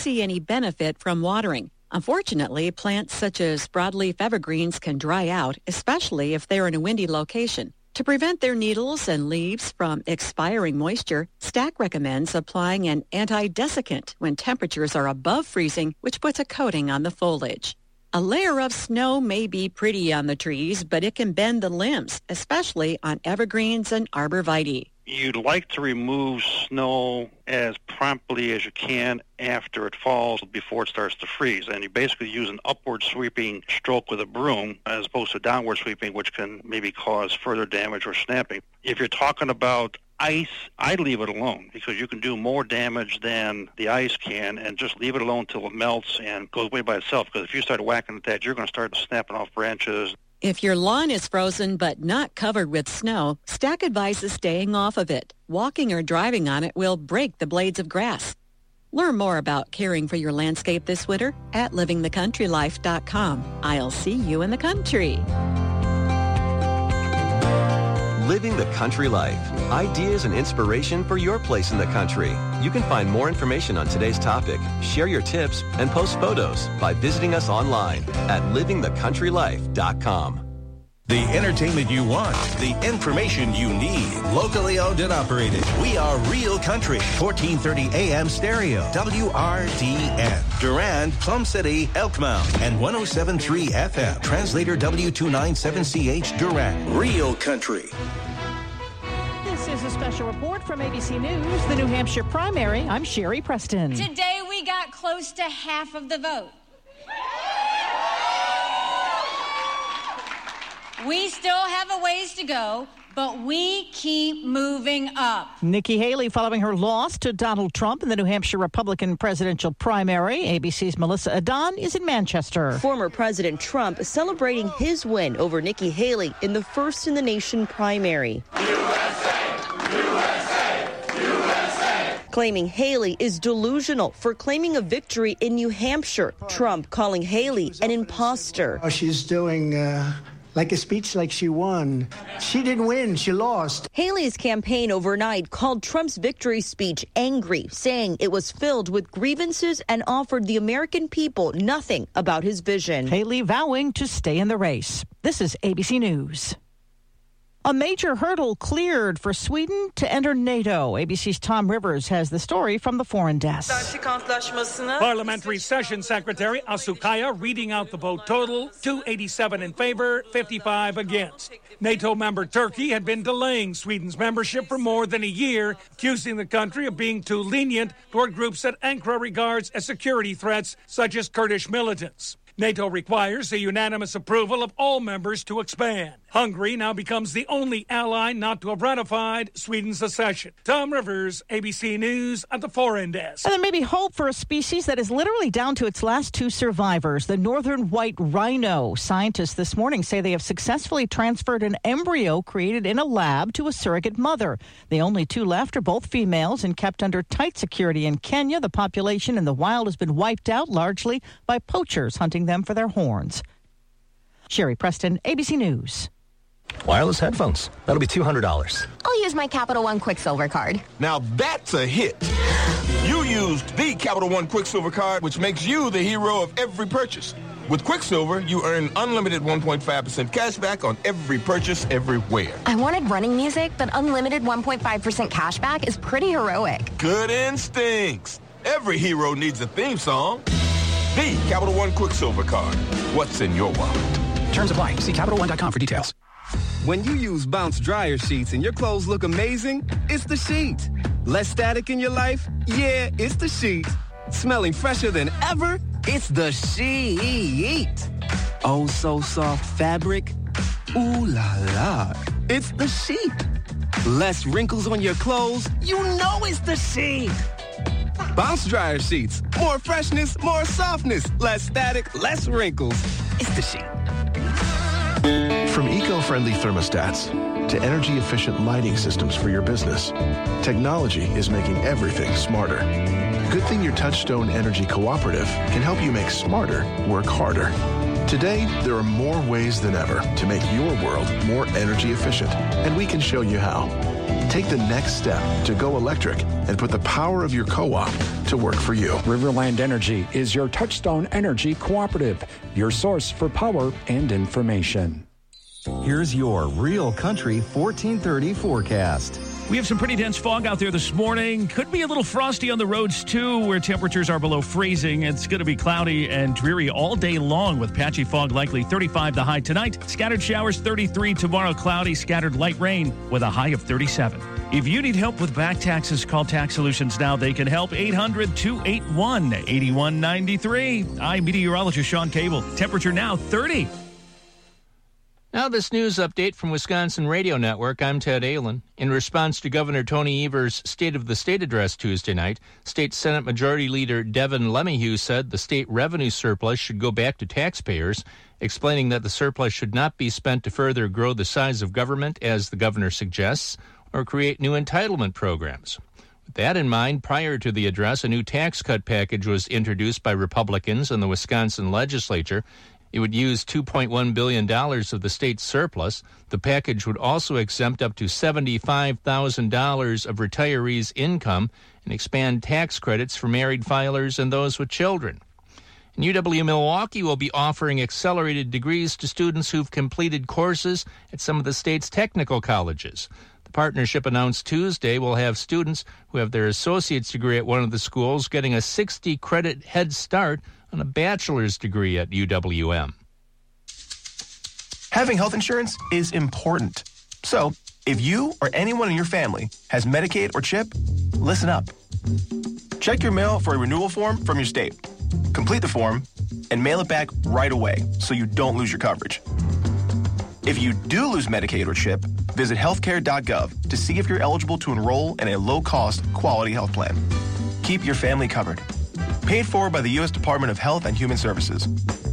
see any benefit from watering. Unfortunately, plants such as broadleaf evergreens can dry out, especially if they're in a windy location. To prevent their needles and leaves from expiring moisture, Stack recommends applying an anti-desiccant when temperatures are above freezing, which puts a coating on the foliage. A layer of snow may be pretty on the trees, but it can bend the limbs, especially on evergreens and arborvitae. You'd like to remove snow as promptly as you can after it falls before it starts to freeze. And you basically use an upward sweeping stroke with a broom as opposed to downward sweeping, which can maybe cause further damage or snapping. If you're talking about ice, I'd leave it alone because you can do more damage than the ice can, and just leave it alone until it melts and goes away by itself. Because if you start whacking at that, you're going to start snapping off branches. If your lawn is frozen but not covered with snow, Stack advises staying off of it. Walking or driving on it will break the blades of grass. Learn more about caring for your landscape this winter at livingthecountrylife.com. I'll see you in the country. Living the Country Life. Ideas and inspiration for your place in the country. You can find more information on today's topic, share your tips, and post photos by visiting us online at livingthecountrylife.com. The entertainment you want, the information you need. Locally owned and operated. We are Real Country. 1430 AM stereo. WRDN. Durand, Plum City, Elkmount. And 107.3 FM. Translator W297CH Durand. Real Country. This is a special report from ABC News, the New Hampshire primary. I'm Sherry Preston. Today we got close to half of the vote. We still have a ways to go, but we keep moving up. Nikki Haley following her loss to Donald Trump in the New Hampshire Republican presidential primary. ABC's Melissa Adon is in Manchester. Former President Trump celebrating his win over Nikki Haley in the first-in-the-nation primary. USA! USA! USA! Claiming Haley is delusional for claiming a victory in New Hampshire. Trump calling Haley an imposter. She's doing like a speech like she won. She didn't win, she lost. Haley's campaign overnight called Trump's victory speech angry, saying it was filled with grievances and offered the American people nothing about his vision. Haley vowing to stay in the race. This is ABC News. A major hurdle cleared for Sweden to enter NATO. ABC's Tom Rivers has the story from the foreign desk. Parliamentary Session Secretary Asukaya reading out the vote total, 287 in favor, 55 against. NATO member Turkey had been delaying Sweden's membership for more than a year, accusing the country of being too lenient toward groups that Ankara regards as security threats, such as Kurdish militants. NATO requires the unanimous approval of all members to expand. Hungary now becomes the only ally not to have ratified Sweden's accession. Tom Rivers, ABC News at the foreign desk. And there may be hope for a species that is literally down to its last two survivors, the northern white rhino. Scientists this morning say they have successfully transferred an embryo created in a lab to a surrogate mother. The only two left are both females and kept under tight security in Kenya. The population in the wild has been wiped out largely by poachers hunting them for their horns. Sherry Preston, ABC News. Wireless headphones. That'll be $200. I'll use my Capital One Quicksilver card. Now that's a hit. You used the Capital One Quicksilver card, which makes you the hero of every purchase. With Quicksilver, you earn unlimited 1.5% cash back on every purchase everywhere. I wanted running music, but unlimited 1.5% cash back is pretty heroic. Good instincts. Every hero needs a theme song. The Capital One Quicksilver card. What's in your wallet? Terms apply. See CapitalOne.com for details. When you use Bounce dryer sheets and your clothes look amazing, it's the sheet. Less static in your life? Yeah, it's the sheet. Smelling fresher than ever? It's the sheet. Oh, so soft fabric? Ooh la la. It's the sheet. Less wrinkles on your clothes? You know it's the sheet. Bounce dryer sheets. More freshness, more softness. Less static, less wrinkles. It's the sheet. From eco-friendly thermostats to energy-efficient lighting systems for your business, technology is making everything smarter. Good thing your Touchstone Energy Cooperative can help you make smarter work harder. Today, there are more ways than ever to make your world more energy efficient, and we can show you how. Take the next step to go electric and put the power of your co-op to work for you. Riverland Energy is your Touchstone Energy cooperative, your source for power and information. Here's your Real Country 1430 forecast. We have some pretty dense fog out there this morning. Could be a little frosty on the roads, too, where temperatures are below freezing. It's going to be cloudy and dreary all day long with patchy fog likely 35 the high tonight. Scattered showers 33 tomorrow, cloudy, scattered light rain with a high of 37. If you need help with back taxes, call Tax Solutions now. They can help. 800-281-8193. I'm meteorologist Sean Cable. Temperature now 30. Now this news update from Wisconsin Radio Network. I'm Ted Ahlin. In response to Governor Tony Evers' State of the State address Tuesday night, State Senate Majority Leader Devin LeMahieu said the state revenue surplus should go back to taxpayers, explaining that the surplus should not be spent to further grow the size of government, as the governor suggests, or create new entitlement programs. With that in mind, prior to the address, a new tax cut package was introduced by Republicans in the Wisconsin legislature. It would use $2.1 billion of the state's surplus. The package would also exempt up to $75,000 of retirees' income and expand tax credits for married filers and those with children. And UW-Milwaukee will be offering accelerated degrees to students who've completed courses at some of the state's technical colleges. The partnership announced Tuesday will have students who have their associate's degree at one of the schools getting a 60-credit head start on a bachelor's degree at UWM. Having health insurance is important. So, if you or anyone in your family has Medicaid or CHIP, listen up. Check your mail for a renewal form from your state. Complete the form and mail it back right away so you don't lose your coverage. If you do lose Medicaid or CHIP, visit healthcare.gov to see if you're eligible to enroll in a low-cost, quality health plan. Keep your family covered. Paid for by the U.S. Department of Health and Human Services.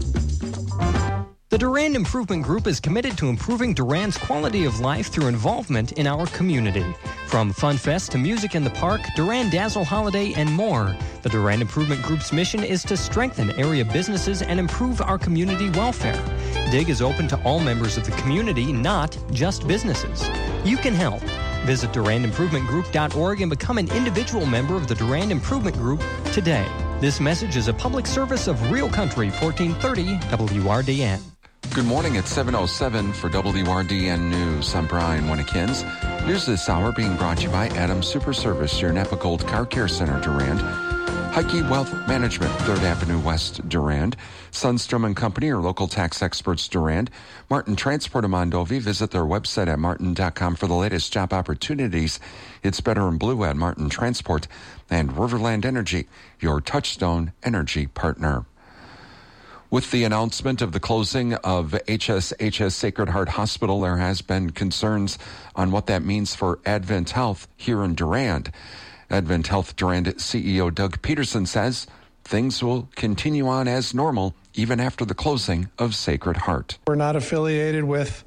The Durand Improvement Group is committed to improving Durand's quality of life through involvement in our community. From Fun Fest to music in the park, Durand Dazzle Holiday, and more, the Durand Improvement Group's mission is to strengthen area businesses and improve our community welfare. DIG is open to all members of the community, not just businesses. You can help. Visit DurandImprovementGroup.org and become an individual member of the Durand Improvement Group today. This message is a public service of Real Country 1430 WRDN. Good morning at 7:07 for WRDN News. I'm Brian Winnekins. News this hour being brought to you by Adams Super Service, your Napa Gold Car Care Center, Durand. Heike Wealth Management, 3rd Avenue West, Durand. Sundstrom & Company, or local tax experts, Durand. Martin Transport of Mondovi. Visit their website at martin.com for the latest job opportunities. It's better in blue at Martin Transport. And Riverland Energy, your Touchstone Energy partner. With the announcement of the closing of HSHS Sacred Heart Hospital, there has been concerns on what that means for Advent Health here in Durand. Advent Health Durand CEO Doug Peterson says things will continue on as normal even after the closing of Sacred Heart. We're not affiliated with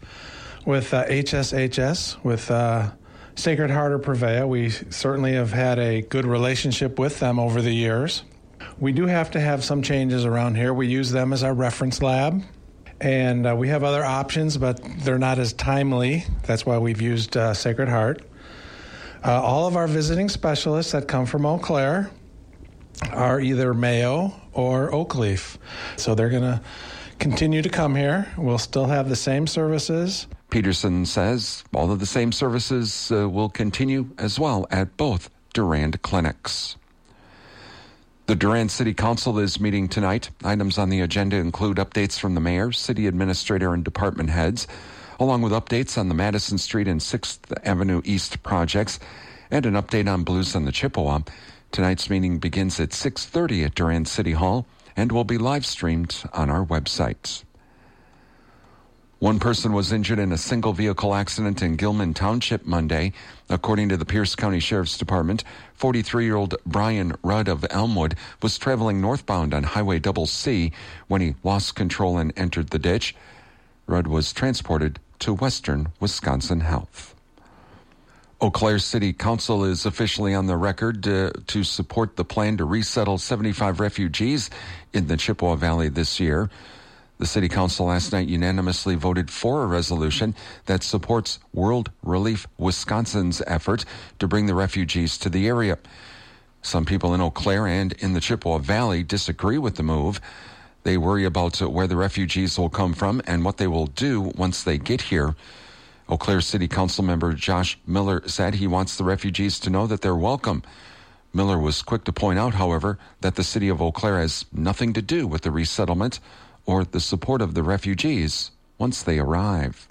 HSHS, with Sacred Heart or Prevea. We certainly have had a good relationship with them over the years. We do have to have some changes around here. We use them as our reference lab, and we have other options, but they're not as timely. That's why we've used Sacred Heart. All of our visiting specialists that come from Eau Claire are either Mayo or Oakleaf. So they're going to continue to come here. We'll still have the same services. Peterson says all of the same services will continue as well at both Durand clinics. The Durand City Council is meeting tonight. Items on the agenda include updates from the mayor, city administrator, and department heads, along with updates on the Madison Street and 6th Avenue East projects, and an update on Blues on the Chippewa. Tonight's meeting begins at 6:30 at Durand City Hall and will be live streamed on our website. One person was injured in a single vehicle accident in Gilman Township Monday. According to the Pierce County Sheriff's Department, 43-year-old Brian Rudd of Elmwood was traveling northbound on Highway C when he lost control and entered the ditch. Rudd was transported to Western Wisconsin Health. Eau Claire City Council is officially on the record to support the plan to resettle 75 refugees in the Chippewa Valley this year. The City Council last night unanimously voted for a resolution that supports World Relief Wisconsin's effort to bring the refugees to the area. Some people in Eau Claire and in the Chippewa Valley disagree with the move. They worry about where the refugees will come from and what they will do once they get here. Eau Claire City Council member Josh Miller said he wants the refugees to know that they're welcome. Miller was quick to point out, however, that the city of Eau Claire has nothing to do with the resettlement or the support of the refugees once they arrive.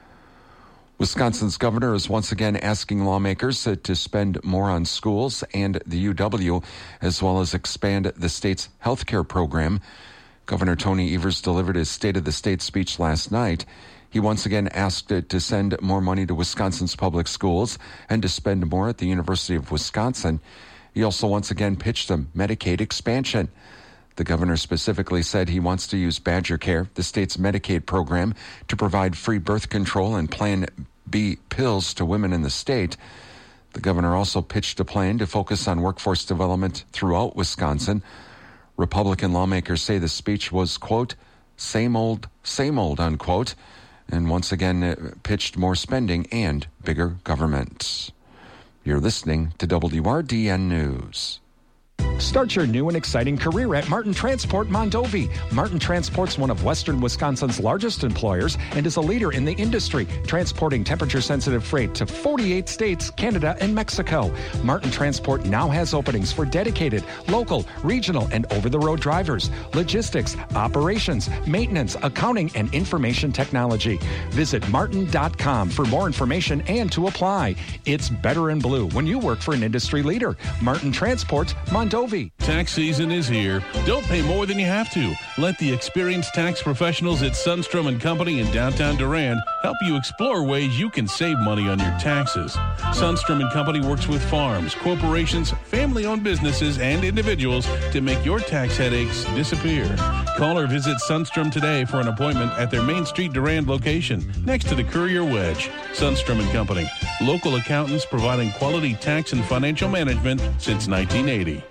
Wisconsin's governor is once again asking lawmakers to spend more on schools and the UW, as well as expand the state's health care program. Governor Tony Evers delivered his State of the State speech last night. He once again asked to send more money to Wisconsin's public schools and to spend more at the University of Wisconsin. He also once again pitched a Medicaid expansion. The governor specifically said he wants to use Badger Care, the state's Medicaid program, to provide free birth control and Plan B pills to women in the state. The governor also pitched a plan to focus on workforce development throughout Wisconsin. Republican lawmakers say the speech was, quote, same old, unquote, and once again pitched more spending and bigger government. You're listening to WRDN News. Start your new and exciting career at Martin Transport Mondovi. Martin Transport's one of Western Wisconsin's largest employers and is a leader in the industry, transporting temperature-sensitive freight to 48 states, Canada, and Mexico. Martin Transport now has openings for dedicated, local, regional, and over-the-road drivers, logistics, operations, maintenance, accounting, and information technology. Visit martin.com for more information and to apply. It's better in blue when you work for an industry leader. Martin Transport Mondovi. Tax season is here. Don't pay more than you have to. Let the experienced tax professionals at Sundstrom & Company in downtown Durand help you explore ways you can save money on your taxes. Sundstrom & Company works with farms, corporations, family-owned businesses, and individuals to make your tax headaches disappear. Call or visit Sundstrom today for an appointment at their Main Street Durand location next to the Courier Wedge. Sundstrom & Company, local accountants providing quality tax and financial management since 1980.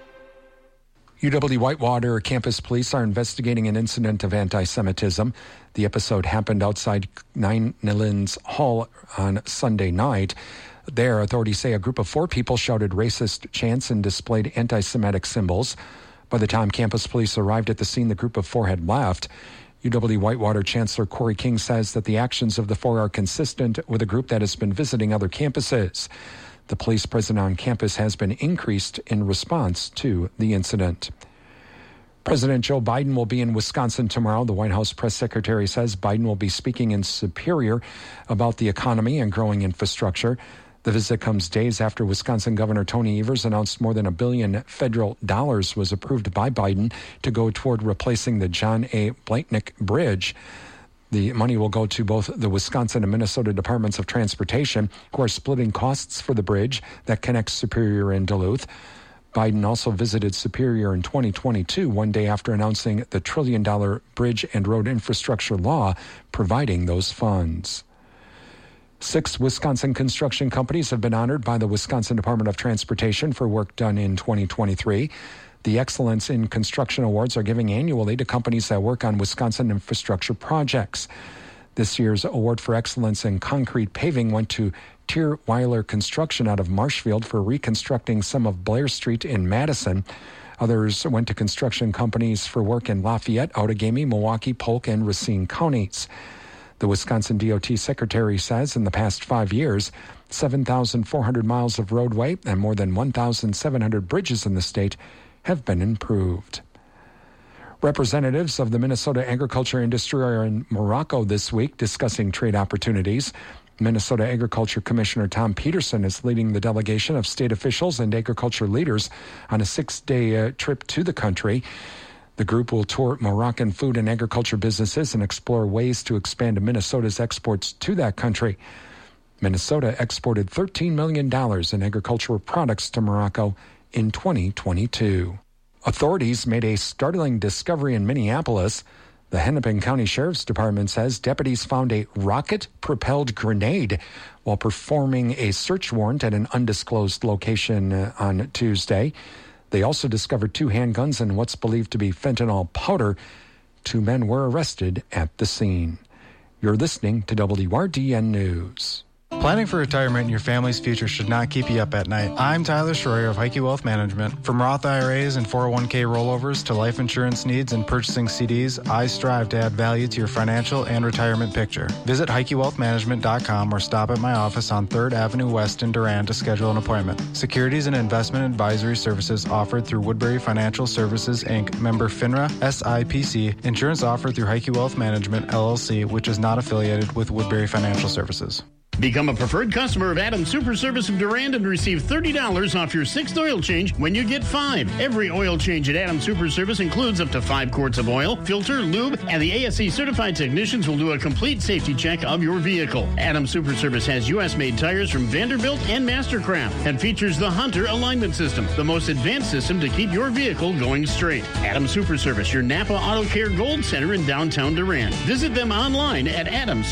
UW-Whitewater campus police are investigating an incident of anti-Semitism. The episode happened outside 9 Nilens Hall on Sunday night. There, authorities say a group of 4 people shouted racist chants and displayed anti-Semitic symbols. By the time campus police arrived at the scene, the group of 4 had left. UW-Whitewater Chancellor Corey King says that the actions of the 4 are consistent with a group that has been visiting other campuses. The police presence on campus has been increased in response to the incident. President Joe Biden will be in Wisconsin tomorrow. The White House press secretary says Biden will be speaking in Superior about the economy and growing infrastructure. The visit comes days after Wisconsin Governor Tony Evers announced more than $1 billion federal dollars was approved by Biden to go toward replacing the John A. Blanknecht Bridge. The money will go to both the Wisconsin and Minnesota Departments of Transportation, who are splitting costs for the bridge that connects Superior and Duluth. Biden also visited Superior in 2022, one day after announcing the $1 trillion bridge and road infrastructure law, providing those funds. 6 Wisconsin construction companies have been honored by the Wisconsin Department of Transportation for work done in 2023. The Excellence in Construction Awards are given annually to companies that work on Wisconsin infrastructure projects. This year's Award for Excellence in Concrete Paving went to Tierweiler Construction out of Marshfield for reconstructing some of Blair Street in Madison. Others went to construction companies for work in Lafayette, Outagamie, Milwaukee, Polk, and Racine counties. The Wisconsin DOT Secretary says in the past 5 years, 7,400 miles of roadway and more than 1,700 bridges in the state have been improved. Representatives of the Minnesota agriculture industry are in Morocco this week discussing trade opportunities. Minnesota Agriculture Commissioner Tom Peterson is leading the delegation of state officials and agriculture leaders on a 6-day trip to the country. The group will tour Moroccan food and agriculture businesses and explore ways to expand Minnesota's exports to that country. Minnesota exported $13 million in agricultural products to Morocco in 2022. Authorities made a startling discovery in Minneapolis. The Hennepin County Sheriff's Department says deputies found a rocket-propelled grenade while performing a search warrant at an undisclosed location on Tuesday. They also discovered 2 handguns and what's believed to be fentanyl powder. 2 men were arrested at the scene. You're listening to WRDN News. Planning for retirement and your family's future should not keep you up at night. I'm Tyler Schroyer of Heike Wealth Management. From Roth IRAs and 401k rollovers to life insurance needs and purchasing CDs, I strive to add value to your financial and retirement picture. Visit HeikeWealthManagement.com or stop at my office on 3rd Avenue West in Durand to schedule an appointment. Securities and investment advisory services offered through Woodbury Financial Services, Inc., member FINRA, SIPC. Insurance offered through Heike Wealth Management, LLC, which is not affiliated with Woodbury Financial Services. Become a preferred customer of Adams Super Service of Durand and receive $30 off your 6th oil change when you get 5. Every oil change at Adams Super Service includes up to 5 quarts of oil, filter, lube, and the ASE certified technicians will do a complete safety check of your vehicle. Adams Super Service has U.S.-made tires from Vanderbilt and Mastercraft and features the Hunter alignment system, the most advanced system to keep your vehicle going straight. Adams Super Service, your Napa Auto Care Gold Center in downtown Durand. Visit them online at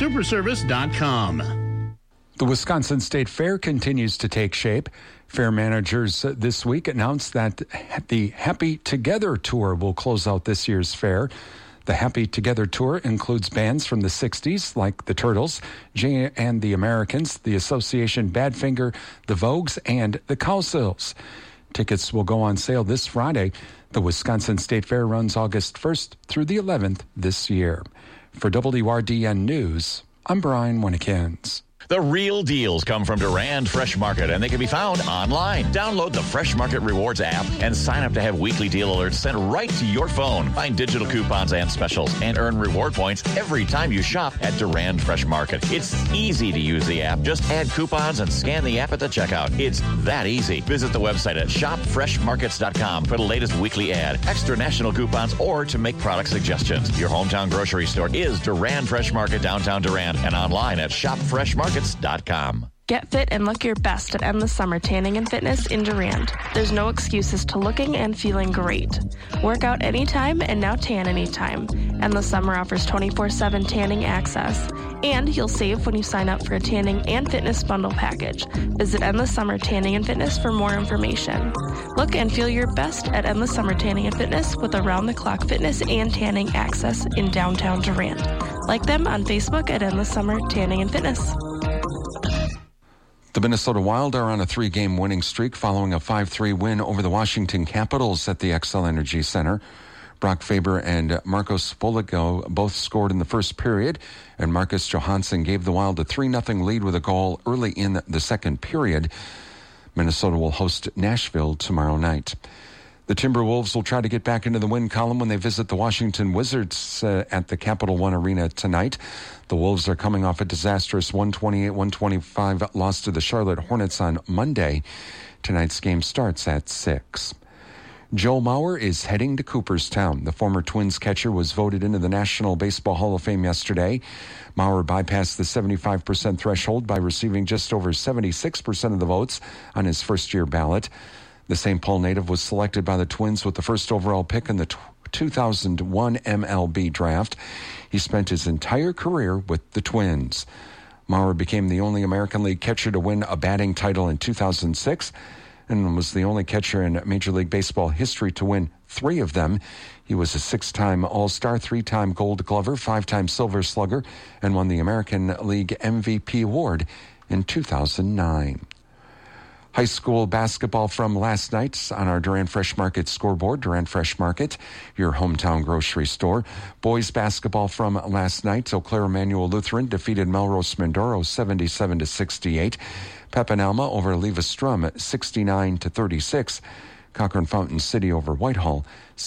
adamsuperservice.com. The Wisconsin State Fair continues to take shape. Fair managers this week announced that the Happy Together Tour will close out this year's fair. The Happy Together Tour includes bands from the 60s like the Turtles, Jay and the Americans, the Association Badfinger, the Vogues, and the Cowsills. Tickets will go on sale this Friday. The Wisconsin State Fair runs August 1st through the 11th this year. For WRDN News, I'm Brian Winnikins. The real deals come from Durand Fresh Market, and they can be found online. Download the Fresh Market Rewards app and sign up to have weekly deal alerts sent right to your phone. Find digital coupons and specials and earn reward points every time you shop at Durand Fresh Market. It's easy to use the app. Just add coupons and scan the app at the checkout. It's that easy. Visit the website at shopfreshmarkets.com for the latest weekly ad, extra national coupons, or to make product suggestions. Your hometown grocery store is Durand Fresh Market, downtown Durand, and online at shopfreshmarkets.com. Get fit and look your best at Endless Summer Tanning and Fitness in Durand. There's no excuses to looking and feeling great. Work out anytime and now tan anytime. Endless Summer offers 24/7 tanning access. And you'll save when you sign up for a tanning and fitness bundle package. Visit Endless Summer Tanning and Fitness for more information. Look and feel your best at Endless Summer Tanning and Fitness with around-the-clock fitness and tanning access in downtown Durand. Like them on Facebook at Endless Summer Tanning and Fitness. The Minnesota Wild are on a 3-game winning streak following a 5-3 win over the Washington Capitals at the Xcel Energy Center. Brock Faber and Marcos Foligno both scored in the first period, and Marcus Johansson gave the Wild a 3-0 lead with a goal early in the second period. Minnesota will host Nashville tomorrow night. The Timberwolves will try to get back into the win column when they visit the Washington Wizards at the Capital One Arena tonight. The Wolves are coming off a disastrous 128-125 loss to the Charlotte Hornets on Monday. Tonight's game starts at 6. Joe Mauer is heading to Cooperstown. The former Twins catcher was voted into the National Baseball Hall of Fame yesterday. Mauer bypassed the 75% threshold by receiving just over 76% of the votes on his first-year ballot. The St. Paul native was selected by the Twins with the first overall pick in the 2001 MLB draft. He spent his entire career with the Twins. Mauer became the only American League catcher to win a batting title in 2006 and was the only catcher in Major League Baseball history to win 3 of them. He was a 6-time All-Star, 3-time Gold Glover, 5-time Silver Slugger, and won the American League MVP award in 2009. High school basketball from last night on our Durand Fresh Market scoreboard. Durand Fresh Market, your hometown grocery store. Boys basketball from last night. Eau Claire Emmanuel Lutheran defeated Melrose Mindoro 77-68. Pepanelma over Levi-Strum 69-36. Cochrane Fountain City over Whitehall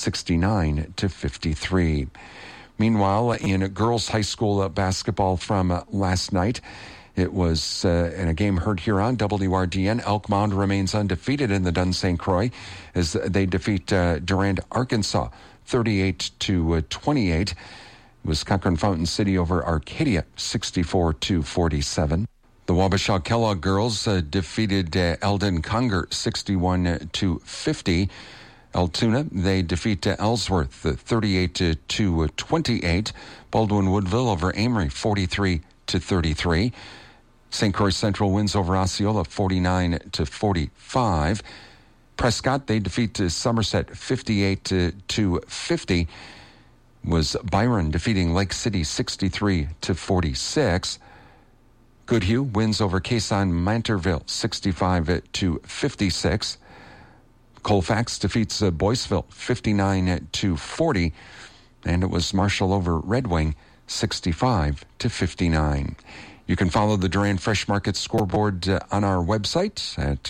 69-53. Meanwhile, in girls high school basketball from last night, it was in a game heard here on WRDN. Elk Mound remains undefeated in the Dunn St. Croix as they defeat Durand, Arkansas, 38-28. It was Cochrane Fountain City over Arcadia, 64-47. The Wabasha Kellogg girls defeated Eldon Conger, 61-50. Altoona, they defeat Ellsworth, 38-28. Baldwin Woodville over Amory, 43-33. St. Croix Central wins over Osceola 49-45. Prescott, they defeat Somerset 58-50. was Byron defeating Lake City 63-46. Goodhue wins over Quezon Mantorville 65-56. Colfax defeats Boyceville 59-40. And it was Marshall over Red Wing 65-59. You can follow the Durand Fresh Market scoreboard on our website at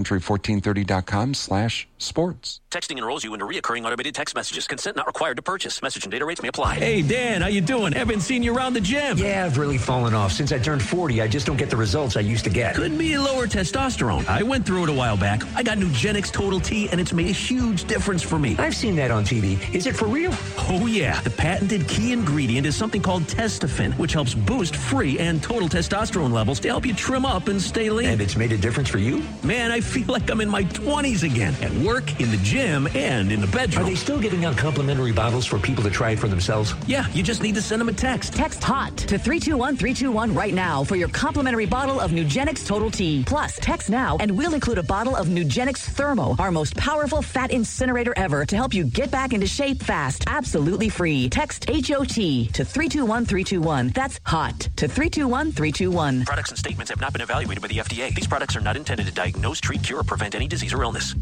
realcountry1430.com/sports. Texting enrolls you into reoccurring automated text messages. Consent not required to purchase. Message and data rates may apply. Hey, Dan, how you doing? Haven't seen you around the gym. Yeah, I've really fallen off. Since I turned 40, I just don't get the results I used to get. Could be lower testosterone. I went through it a while back. I got Nugenix Total T, and it's made a huge difference for me. I've seen that on TV. Is it for real? Oh, yeah. The patented key ingredient is something called Testofen, which helps boost free and total testosterone levels to help you trim up and stay lean. And it's made a difference for you? Man, I feel like I'm in my 20s again. At work, in the gym, and in the bedroom. Are they still giving out complimentary bottles for people to try it for themselves? Yeah, you just need to send them a text. Text HOT to 321-321 right now for your complimentary bottle of Nugenix Total T. Plus, text now and we'll include a bottle of Nugenix Thermo, our most powerful fat incinerator ever, to help you get back into shape fast. Absolutely free. Text HOT to 321-321. That's HOT to 321-321. Products and statements have not been evaluated by the FDA. These products are not intended to diagnose, treat, cure, or prevent any disease or illness.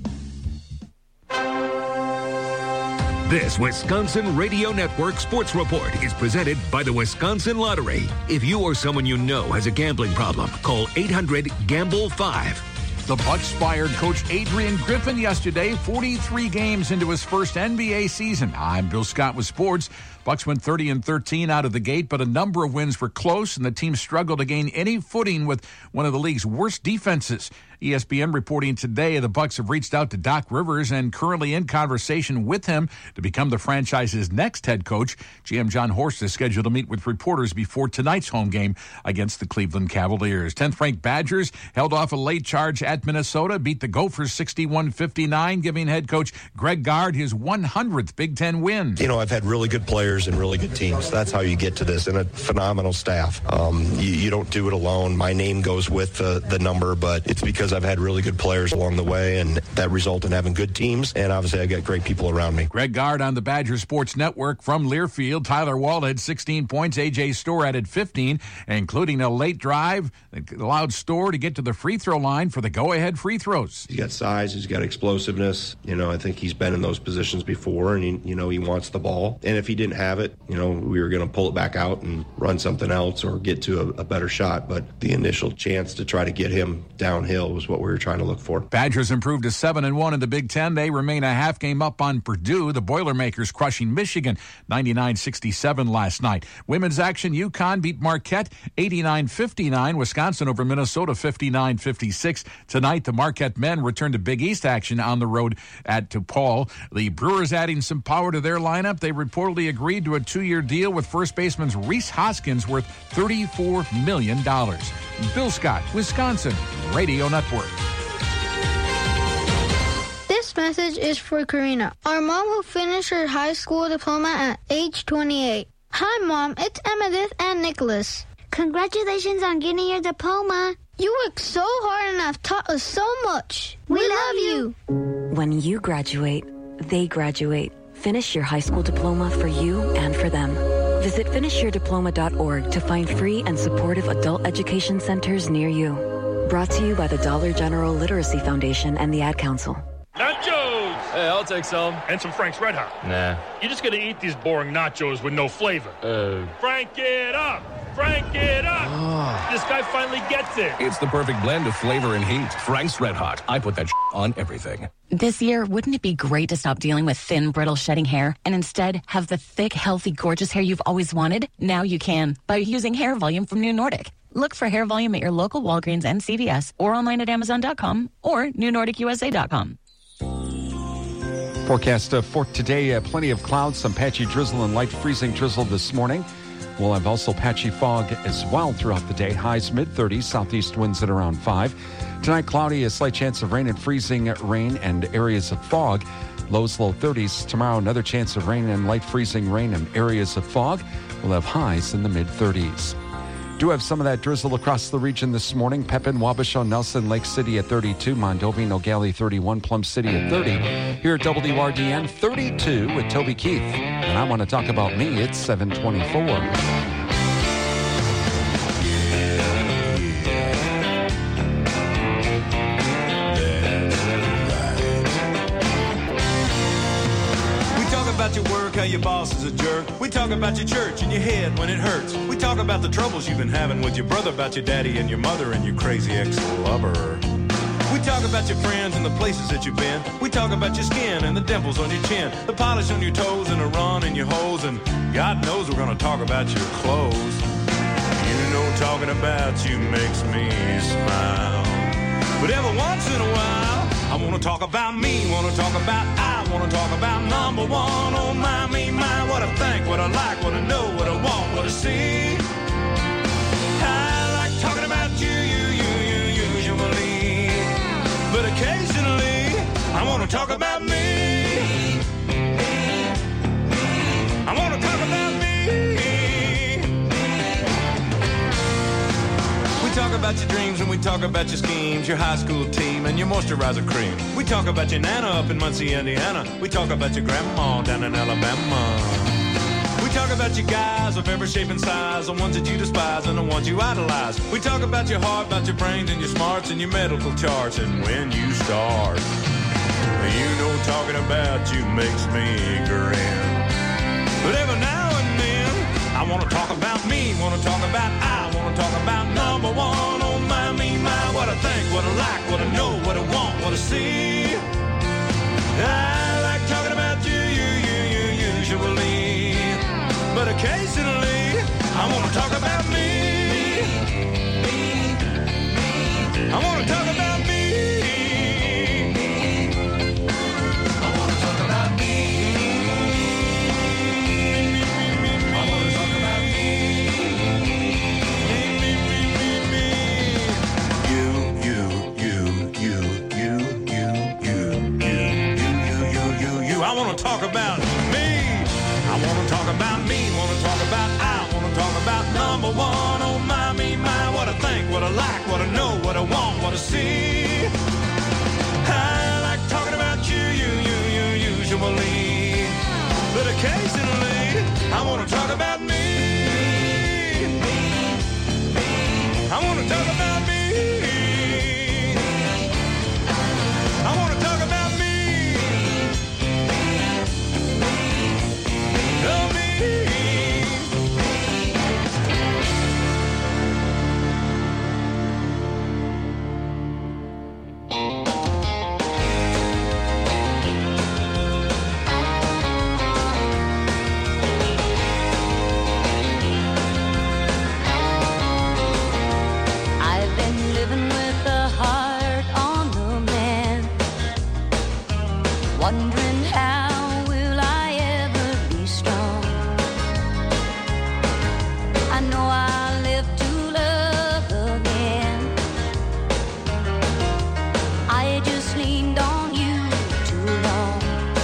This Wisconsin Radio Network Sports Report is presented by the Wisconsin Lottery. If you or someone you know has a gambling problem, call 800-GAMBLE-5. The Bucks fired Coach Adrian Griffin yesterday, 43 games into his first NBA season. I'm Bill Scott with sports. Bucks went 30-13 out of the gate, but a number of wins were close, and the team struggled to gain any footing with one of the league's worst defenses. ESPN reporting today the Bucks have reached out to Doc Rivers and currently in conversation with him to become the franchise's next head coach. GM John Horst is scheduled to meet with reporters before tonight's home game against the Cleveland Cavaliers. 10th-ranked Badgers held off a late charge at Minnesota, beat the Gophers 61-59, giving head coach Greg Gard his 100th Big Ten win. You know, I've had really good players and really good teams. That's how you get to this, and a phenomenal staff. You don't do it alone. My name goes with the number, but it's because I've had really good players along the way, and that result in having good teams, and obviously I got great people around me. Greg Gard on the Badger Sports Network from Learfield. Tyler Wall had 16 points. A.J. Storr added 15, including a late drive that allowed Storr to get to the free throw line for the go-ahead free throws. He's got size. He's got explosiveness. You know, I think he's been in those positions before, and he wants the ball. And if he didn't have it, we were going to pull it back out and run something else or get to a better shot. But the initial chance to try to get him downhill was what we were trying to look for. Badgers improved to 7-1 in the Big Ten. They remain a half game up on Purdue. The Boilermakers crushing Michigan 99-67 last night. Women's action, UConn beat Marquette 89-59. Wisconsin over Minnesota 59-56. Tonight, the Marquette men return to Big East action on the road at DePaul. The Brewers adding some power to their lineup. They reportedly agreed to a 2-year deal with first baseman Rhys Hoskins worth $34 million. Bill Scott, Wisconsin Radio Network. This message is for Karina, our mom who finished her high school diploma at age 28. Hi, Mom. It's Emmettith and Nicholas. Congratulations on getting your diploma. You worked so hard and have taught us so much. We love you. When you graduate, they graduate. Finish your high school diploma for you and for them. Visit finishyourdiploma.org to find free and supportive adult education centers near you. Brought to you by the Dollar General Literacy Foundation and the Ad Council. Nachos! Hey, I'll take some. And some Frank's Red Hot. Nah. You're just gonna eat these boring nachos with no flavor. Frank it up! Frank it up! This guy finally gets it. It's the perfect blend of flavor and heat. Frank's Red Hot. I put that on everything. This year, wouldn't it be great to stop dealing with thin, brittle, shedding hair and instead have the thick, healthy, gorgeous hair you've always wanted? Now you can by using Hair Volume from New Nordic. Look for Hair Volume at your local Walgreens and CVS or online at Amazon.com or NewNordicUSA.com. Forecast for today, plenty of clouds, some patchy drizzle and light freezing drizzle this morning. We'll have also patchy fog as well throughout the day. Highs mid-30s, southeast winds at around 5. Tonight, cloudy, a slight chance of rain and freezing rain and areas of fog. Lows low 30s. Tomorrow, another chance of rain and light freezing rain and areas of fog. We'll have highs in the mid-30s. Do have some of that drizzle across the region this morning. Pepin, Wabasha, Nelson, Lake City at 32, Mondovi, Nogales 31, Plum City at 30. Here at WRDN, 32 with Toby Keith. And I want to talk about me. It's 724. About your work, how your boss is a jerk. We talk about your church and your head when it hurts. We talk about the troubles you've been having with your brother, about your daddy and your mother and your crazy ex-lover. We talk about your friends and the places that you've been. We talk about your skin and the dimples on your chin, the polish on your toes and the run in your hose. And God knows we're gonna talk about your clothes. You know talking about you makes me smile. But every once in a while I wanna talk about me, wanna talk about I wanna talk about number one. Oh my, me, my, what I think, what I like, what I know, what I want, what I see. I like talking about you usually, but occasionally I wanna talk about me. I wanna talk about me. We talk about your dreams and we talk about your schemes, your high school team and your moisturizer cream. We talk about your nana up in Muncie, Indiana. We talk about your grandma down in Alabama. We talk about your guys of every shape and size, the ones that you despise and the ones you idolize. We talk about your heart, about your brains and your smarts and your medical charts and when you start. You know talking about you makes me grin. But every now and then I want to talk about me, want to talk about I want to talk about number one. Oh my, me, my, what I think, what I like, what I know, what I want, what I see. I like talking about you usually, but occasionally I want to talk about me. I want to talk about me. I want to talk about me. I want to talk about me. I want to talk about me. I want to talk about me. Want to talk about I want to talk about number one. Oh my, me, my, what I think, what I like, what I know, what I want, what I see. I like talking about you usually, but occasionally I want to talk about me. I want to talk about me. I want to talk about me. Oh, me. I've been living with a heart on the mend, wondering how will I ever be strong. I know I'll live to love again. I just leaned on you too long.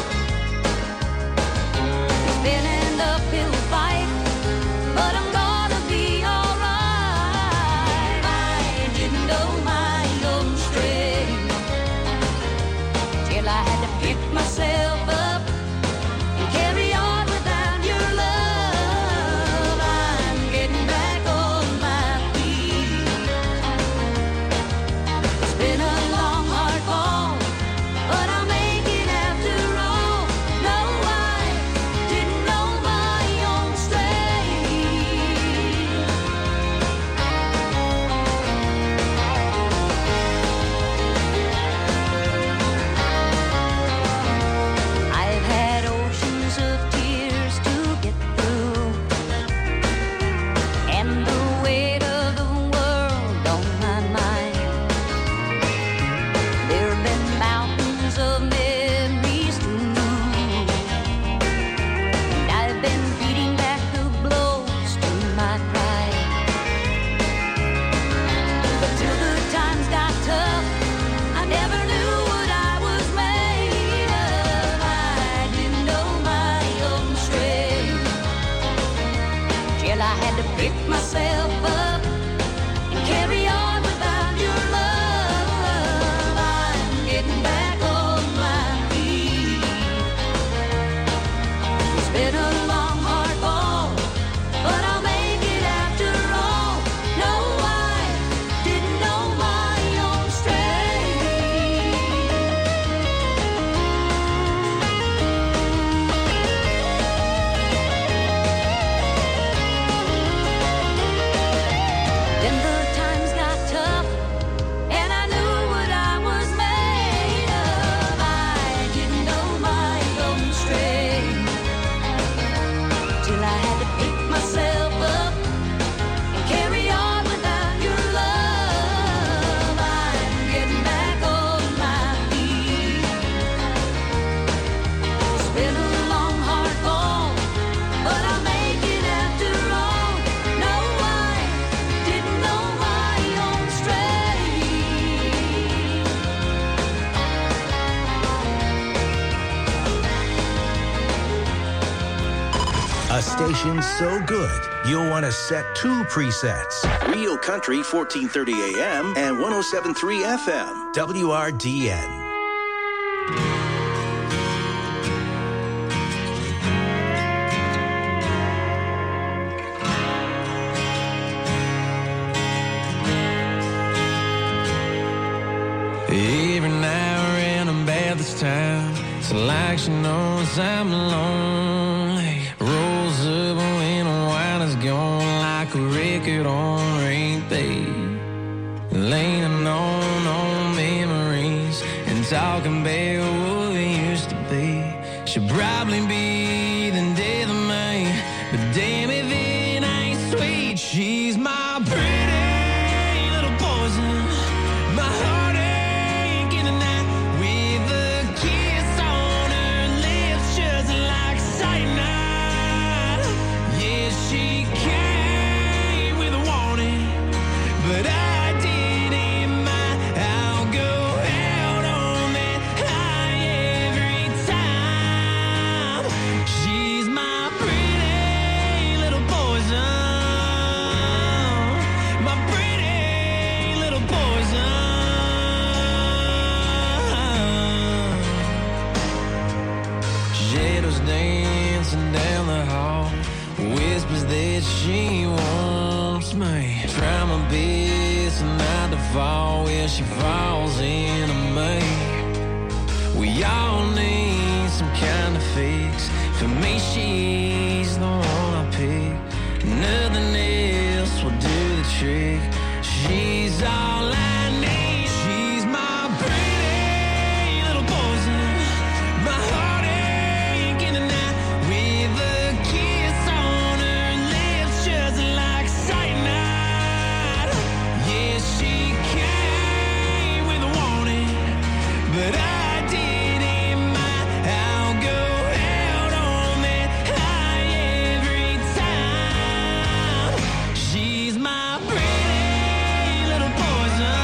It's been an uphill fight, but I'm gonna be alright. I didn't know my own strength till I had to pick myself up and carry on without your love. I'm getting back on my feet. It's been a long, hard fall, but I'll make it after all. No, I didn't know my own strength. I've had oceans of tears to get through, and the weight of the world on my mind. There have been mountains of memories to move, and I've been beating back the blows to my pride. But till the times got tough, I never knew what I was made of. I didn't know my own strength till I had to pick myself up A station so good, you'll want to set 2 presets. Real Country 1430 AM and 107.3 FM. WRDN. Every now and then about this time, it's like she knows I'm lonely. Rolls up when the wine is gone, like a record on repeat. Leaning on memories and talking about what we used to be. She'll probably be the death of me, but damn if it ain't sweet. She's my pretty little poison, my heart. She wants me. Try my best not to fall where she falls into me. We all need some kind of fix. For me, she's the one I pick. Nothing else will do the trick. She's all I need. She's my pretty little poison. My heartache in the night with a kiss on her lips, just like cyanide. Yeah, she came with a warning, but I didn't mind. I'll go out on that high every time. She's my pretty little poison.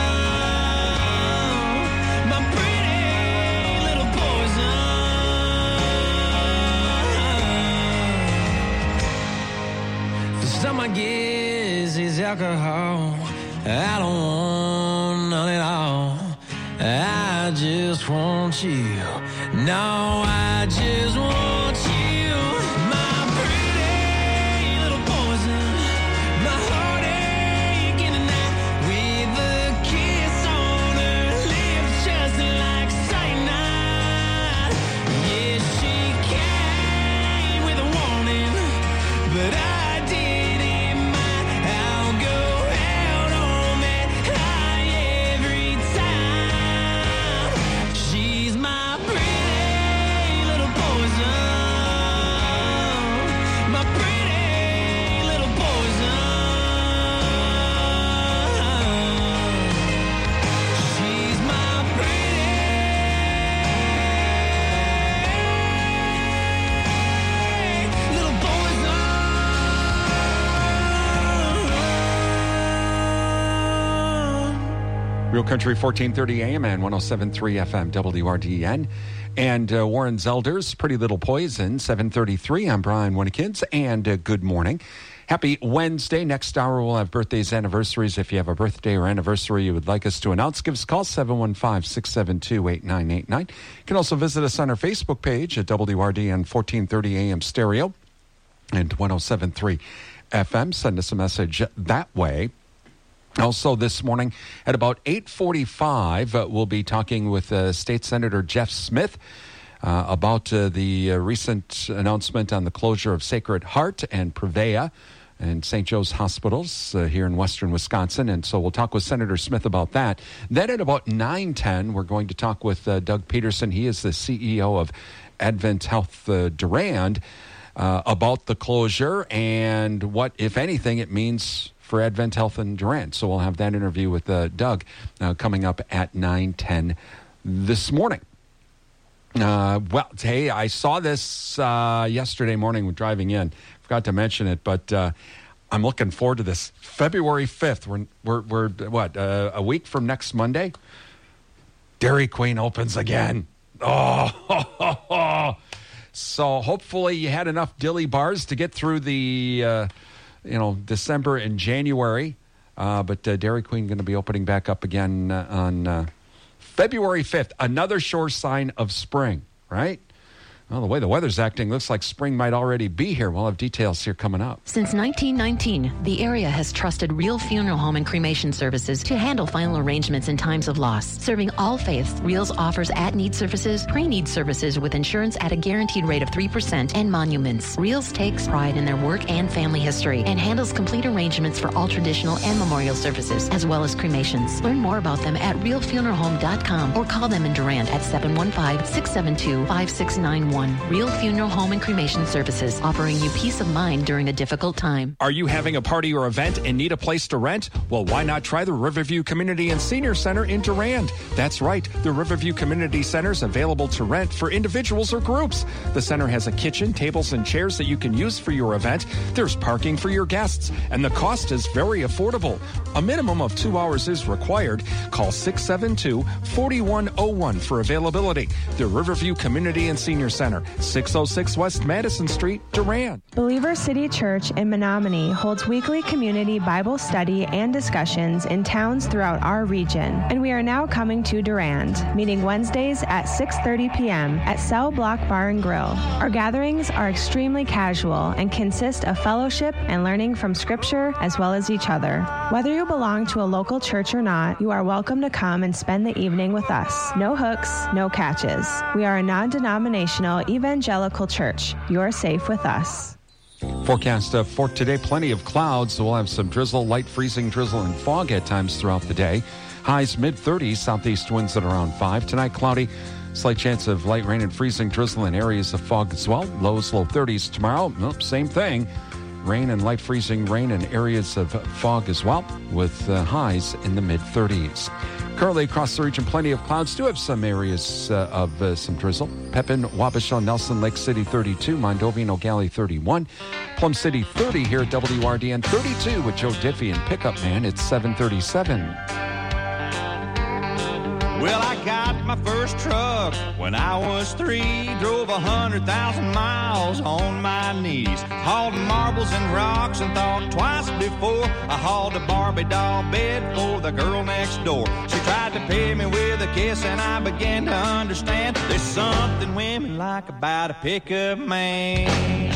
My pretty little poison. For some, I guess, it's alcohol. I don't want none at all. I just want you. No, I just want you. My pretty little poison. My heartache in the night with a kiss on her lips, just like cyanide. Yeah, she came with a warning, but I didn't mind. I'll go out on that high every time. She's my pretty little poison. My pretty little poison. She's my pretty little Real Country 1430 AM and 107.3 FM WRDN. And Warren Zelder's Pretty Little Poison, 7:33. I'm Brian Winnikins, and good morning. Happy Wednesday. Next hour we'll have birthdays, anniversaries. If you have a birthday or anniversary you would like us to announce, give us a call, 715-672-8989. You can also visit us on our Facebook page at WRDN 1430 AM Stereo and 107.3 FM. Send us a message that way. Also this morning at about 8:45, we'll be talking with State Senator Jeff Smith about the recent announcement on the closure of Sacred Heart and Prevea and St. Joe's hospitals here in western Wisconsin. And so we'll talk with Senator Smith about that. Then at about 9:10, we're going to talk with Doug Peterson. He is the CEO of Advent Health Durand about the closure and what, if anything, it means for Advent Health in Durand. So we'll have that interview with Doug coming up at 9:10 this morning. Well, hey, I saw this yesterday morning when driving in. Forgot to mention it, but I'm looking forward to this. February 5th, we're what, a week from next Monday? Dairy Queen opens again. Oh, So hopefully you had enough dilly bars to get through the, December and January. But Dairy Queen going to be opening back up again on February 5th. Another sure sign of spring, right? Well, the way the weather's acting, looks like spring might already be here. We'll have details here coming up. Since 1919, the area has trusted Real Funeral Home and Cremation Services to handle final arrangements in times of loss. Serving all faiths, Reals offers at-need services, pre-need services with insurance at a guaranteed rate of 3%, and monuments. Reals takes pride in their work and family history and handles complete arrangements for all traditional and memorial services, as well as cremations. Learn more about them at realfuneralhome.com or call them in Durand at 715-672-5691. Real Funeral Home and Cremation Services, offering you peace of mind during a difficult time. Are you having a party or event and need a place to rent? Well, why not try the Riverview Community and Senior Center in Durand? That's right, the Riverview Community Center is available to rent for individuals or groups. The center has a kitchen, tables, and chairs that you can use for your event. There's parking for your guests, and the cost is very affordable. A minimum of 2 hours is required. Call 672-4101 for availability. The Riverview Community and Senior Center, 606 West Madison Street, Durand. Believer City Church in Menominee holds weekly community Bible study and discussions in towns throughout our region, and we are now coming to Durand, meeting Wednesdays at 6:30 p.m. at Cell Block Bar and Grill. Our gatherings are extremely casual and consist of fellowship and learning from Scripture as well as each other. Whether you belong to a local church or not, you are welcome to come and spend the evening with us. No hooks, no catches. We are a non-denominational evangelical church. You're safe with us. Forecast for today, plenty of clouds. So we'll have some drizzle, light freezing drizzle and fog at times throughout the day. Highs mid-30s, southeast winds at around 5. Tonight, cloudy, slight chance of light rain and freezing drizzle in areas of fog as well. Lows, low 30s tomorrow. Nope, same thing. Rain and light freezing rain in areas of fog as well, with highs in the mid-30s. Currently across the region, plenty of clouds. Do have some areas of some drizzle. Pepin, Wabasha, Nelson, Lake City 32, Mondovi and O'Galley 31, Plum City 30 here at WRDN 32 with Joe Diffie and Pickup Man. It's 737. Well, I got my first truck when I was 3. Drove 100,000 miles on my knees. Hauled marbles and rocks and thought twice before I hauled a Barbie doll bed for the girl next door. She tried to pay me with a kiss and I began to understand there's something women like about a pickup man.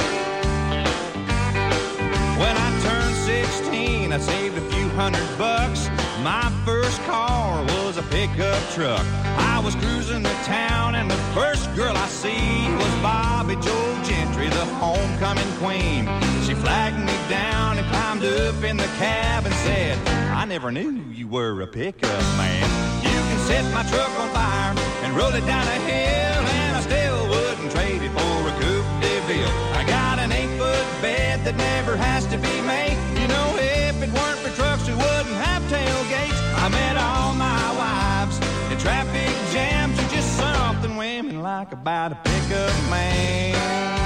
When I turned 16, I saved a few $100. My first car was a pickup truck. I was cruising the town and the first girl I see was Bobby Joe Gentry, the homecoming queen. She flagged me down and climbed up in the cab and said, I never knew you were a pickup man. You can set my truck on fire and roll it down a hill, and I still wouldn't trade it for a Coupe de Ville. I got an 8-foot bed that never has to be made. You know, if it weren't for trucks, we wouldn't have tailgates. I met all my wives in traffic jams. You're just something women like about a pickup man.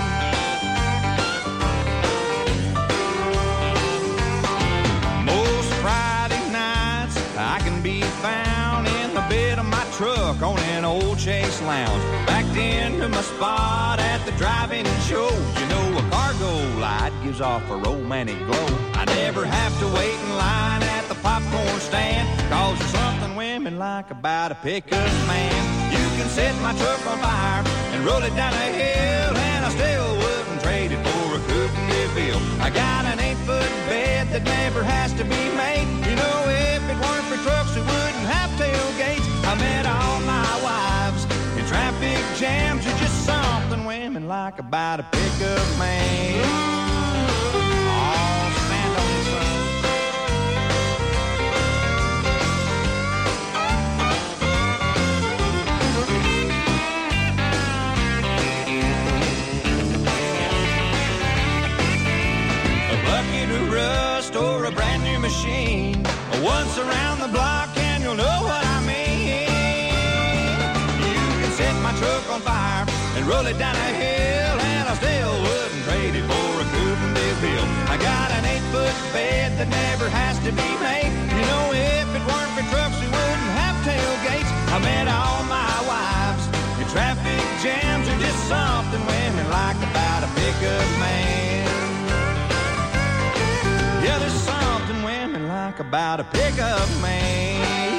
Most Friday nights I can be found in the bed of my truck on an old Chase Lounge, backed into my spot at the drive-in show. You know, a cargo light gives off a romantic glow. I never have to wait in line at the popcorn stand, cause there's something women like about a pickup man. You can set my truck on fire and roll it down a hill, and I still wouldn't trade it for a Coupe de Ville. I got an 8-foot bed that never has to be made. You know, if it weren't for trucks, we wouldn't have tailgates. I met all my wives in traffic jams. You're just something women like about a pickup man. Oh, stand on this side. A bucket of rust or a brand new machine. Once around the block and you'll know what I mean. You can set my truck on fire and roll it down a hill, and I still wouldn't trade it for a Coupe de Ville. I got an 8-foot bed that never has to be made. You know, if it weren't for trucks, we wouldn't have tailgates. I met all my wives in traffic jams. Are just something like about a pickup man.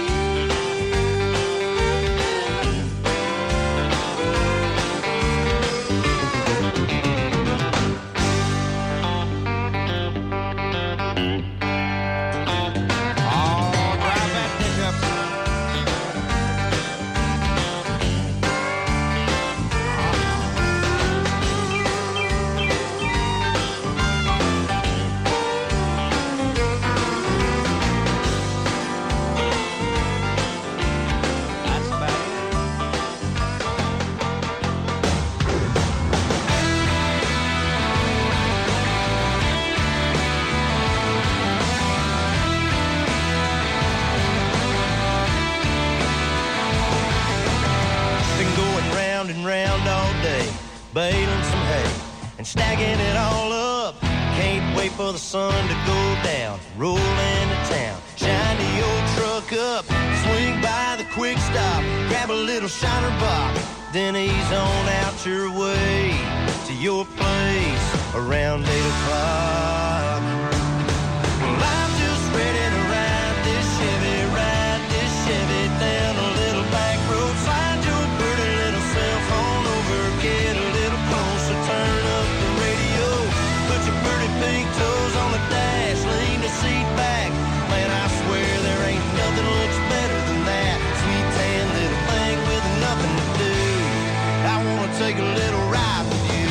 Baling some hay and stacking it all up. Can't wait for the sun to go down. Roll into town, shine the old truck up, swing by the quick stop, grab a little shiner box, then ease on out your way to your place around 8 o'clock. Well, I'm just ready to ride this Chevy down a little back road. Slide your pretty little cell phone over, get a little closer, turn up the radio, put your pretty pink toes on the dash, lean the seat back. Man, I swear there ain't nothing looks better than that sweet tan little thing with nothing to do. I wanna take a little ride with you.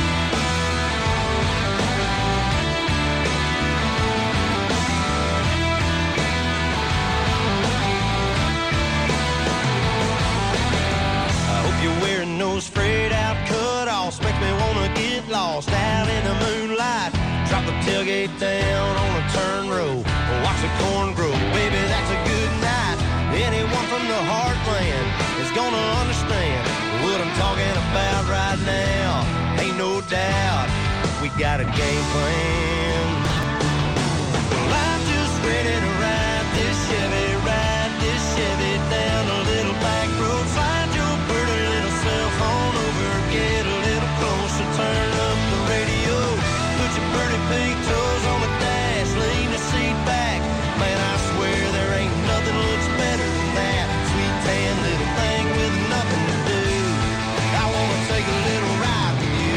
You're wearing those frayed out cut-offs, makes me wanna get lost out in the moonlight. Drop the tailgate down on a turn row, watch the corn grow. Baby, that's a good night. Anyone from the heartland is gonna understand what I'm talking about right now. Ain't no doubt we got a game plan. Well, I'm just ready to ride this Chevy down a little back road. Slide your pretty little cell phone over, get a little closer, turn up the radio, put your pretty pink toes on the dash, lean the seat back. Man, I swear there ain't nothing looks better than that sweet tan little thing with nothing to do. I wanna take a little ride with you.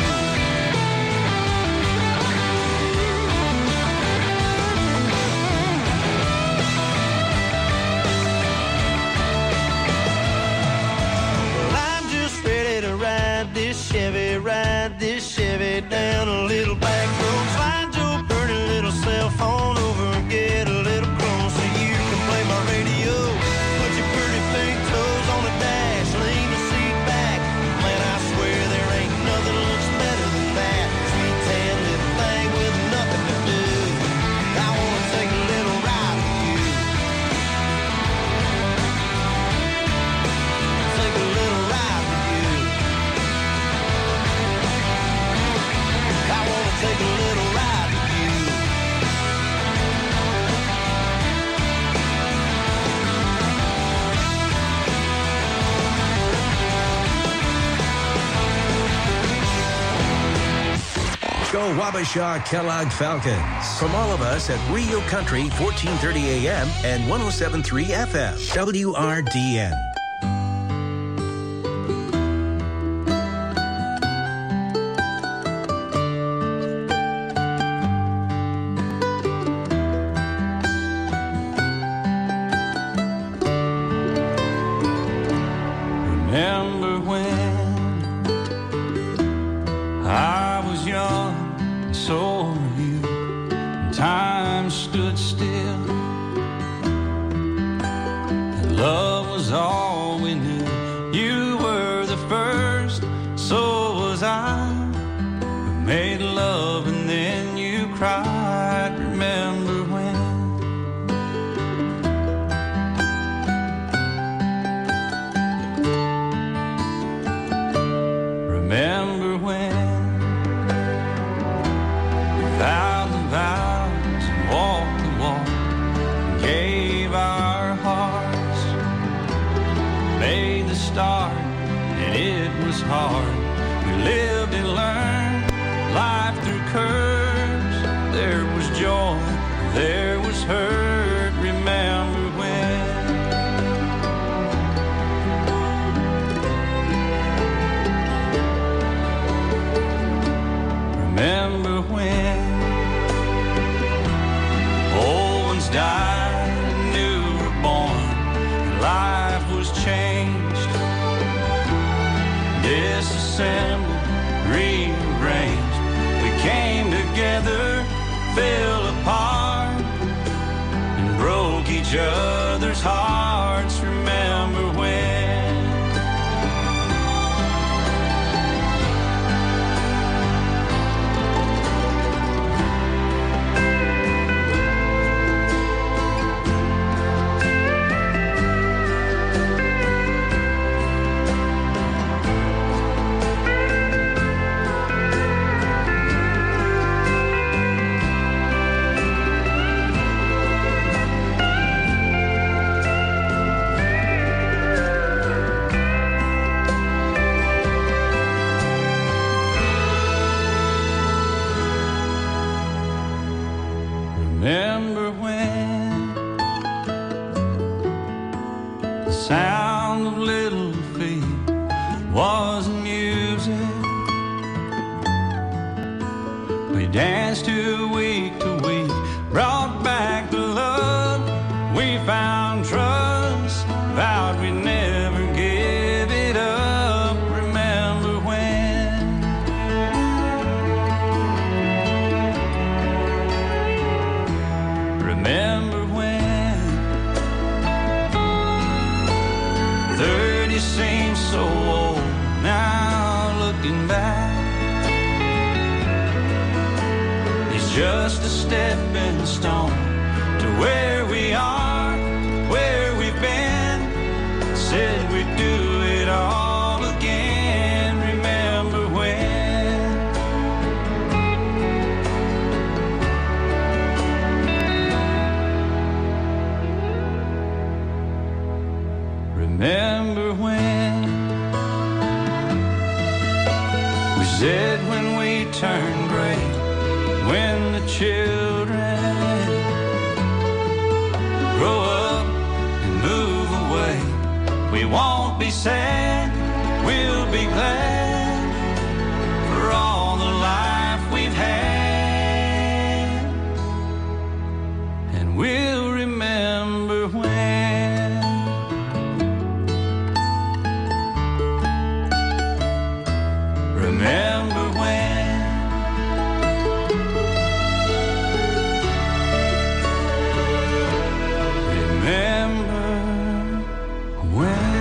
Ride this Chevy down a little back road. Slide your pretty little cell phone over and get a little closer. You can play my radio, put your pretty pink toes on the dash, lean the seat back. Man, I swear there ain't nothing looks better than that sweet tan little thing with nothing to do. I wanna take a little ride with you. Take a little ride with you. I wanna take a little ride with you. Go Wabasha Kellogg Falcons. From all of us at Rio Country, 1430 AM and 107.3 FM. WRDN. Remember when I was young, and so were you, and time stood still, and love was all we knew. You were the first, so was I. We made love and then you cried. Remember when? Remember when we vowed the vows and walked the walk and gave our hearts, made the start and it was hard. We lived and learned life through curves. There was joy, there was hurt. together fell apart and broke each other's hearts. Remember when? Remember when the sound of little feet was music? We danced to week, brought back the love. We found trust, vowed we'd never give it up. Remember when? Remember when 30 seems so old now, looking back. It's just a stepping stone to where we are, where we've been. Said we'd do it all again. Remember when? Remember when we said when we turned gray, when the children grow up and move away, we won't be sad, we'll be glad for all the life we've had, and we'll remember when. Remember when? Remember when?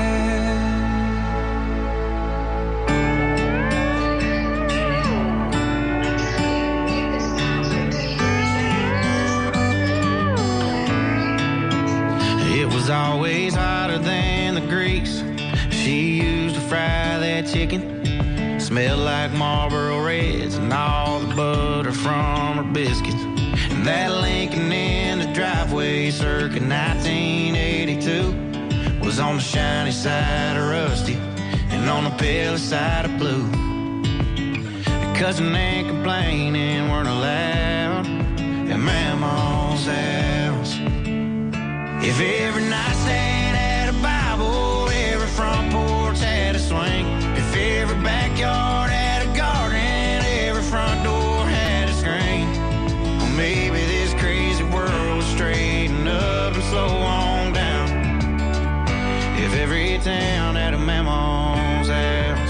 It was always hotter than the grease she used to fry that chicken. Smelled like Marlboro Reds and all the butter from her biscuits. And that Lincoln in the driveway circa 1982 was on the shiny side of rusty and on the pale side of blue. Cussing and complaining weren't allowed at Mama's house. If every nightstand had a Bible, every front porch had a swing, if every backyard had a garden, every front door had a screen, well, maybe this crazy world would straighten up and slow on down. If every town had a Mama's house.